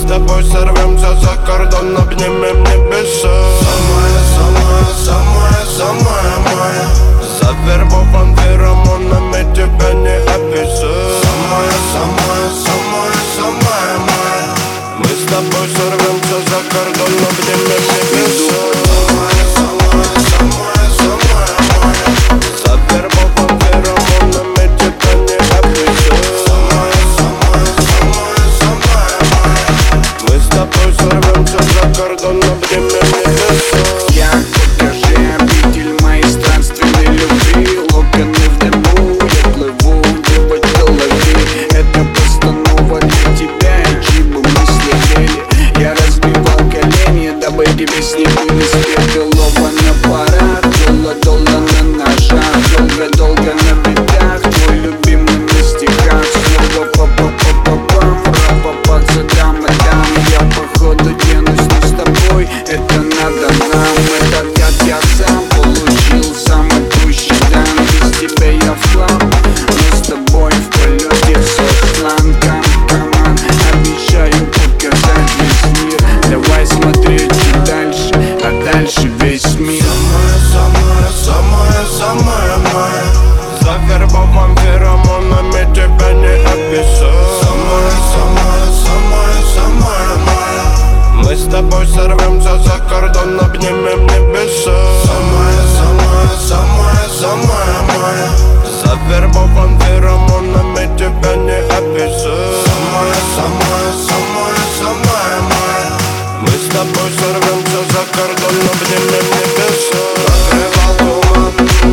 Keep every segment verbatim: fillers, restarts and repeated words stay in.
тобой сорвемся за кордон, обнимем небеса. Самая, самая, самая, самая моя. Завербован феромонами, тебя не описать. Самая, самая, самая, самая моя. Мы с тобой сорвемся за кордон, обнимем небеса. Самая, самая, самая, самая моя. Завербован феромонами, тебя не описать. Самая, самая, самая, самая моя. Мы с тобой сорвемся за кордон, обнимем небеса. Я, покажи обитель моей странственной любви. Локоны в дыму, я плыву, девочка, лови. Это постанова для тебя, и чьи бы мысли грели. Я разбивал колени, дабы тебе с них не спеть. Голова на парах, долго-долго на ножах, долго-долго на бедах. Твой любимый на стихах. Снова па-па-па-па-пам, ра-па-па, цадам и дам. Я походу денусь, но с тобой это надо нам. Этот яд я сам получил, сам идущий дан. Без тебя я в хлам, но с тобой в полете все план. Кам-каман, обещаю показать весь мир. Давай смотреть чуть дальше, а дальше весь мир. Самая, самая, самая, самая моя. Завербован феромонами, тебя не описать. Самая, самая, самая, самая моя. Мы с тобой сорвемся за кордон, обнимем небеса. Самая, самая, самая, самая моя. Завербован феромонами, тебя не описать. Самая, самая, самая, самая моя. Мы с тобой сорвемся за кордон, обнимем небеса. Накрывал туман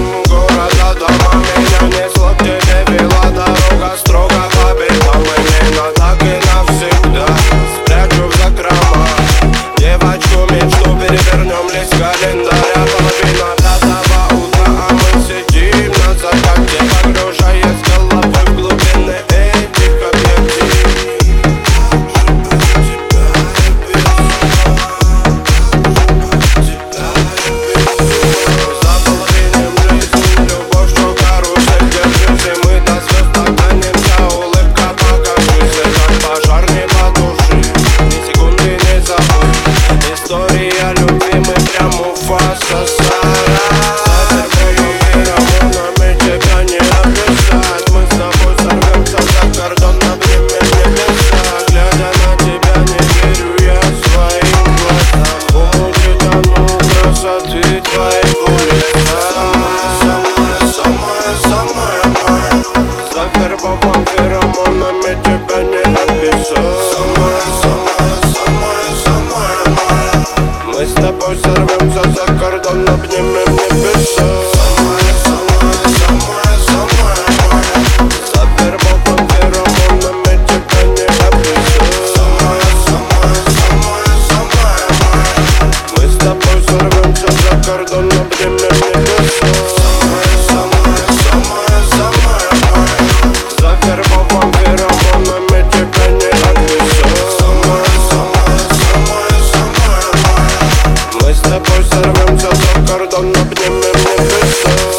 города дома, меня несло к тебе, вела дорога строго по битам. Именно так и навсегда спрячу в закрома. Девочку мечту перевернем лист календаря. Половина пятого утра, а мы сидим на закате, погружаясь головой в глубины этих объектив. Заполовиним жизнь, любовь, что карусель, держись, и мы до звезд догонимся. Улыбка, покажись, как пожар не потуши, ни секунды не забудь. История любви, мы прям у фаса сара. Завербован феромонами, тебя не описать. Мы с тобой сорвемся за кордон, обнимем небеса. Глядя на тебя, не верю я своим глазам. Помню, тону красоты твоих улиц. Самая, самая, самая, самая моя. Завербован феромонами, тебя не описать. Самая, самая, самая, самая моя. Мы с тобой сорвемся за кордон, обнимем небеса. Самая, самая, самая, самая моя. Завербован феромонами, тебя не описать. Самая, самая, самая, самая моя. Мы с тобой сорвемся за кордон, обнимем небеса. Самая, самая, самая, самая моя. Завербован феромонами, тебя не описать. Самая, самая, самая, самая моя. Мы с тобой сорвемся за кордон, обнимем небеса.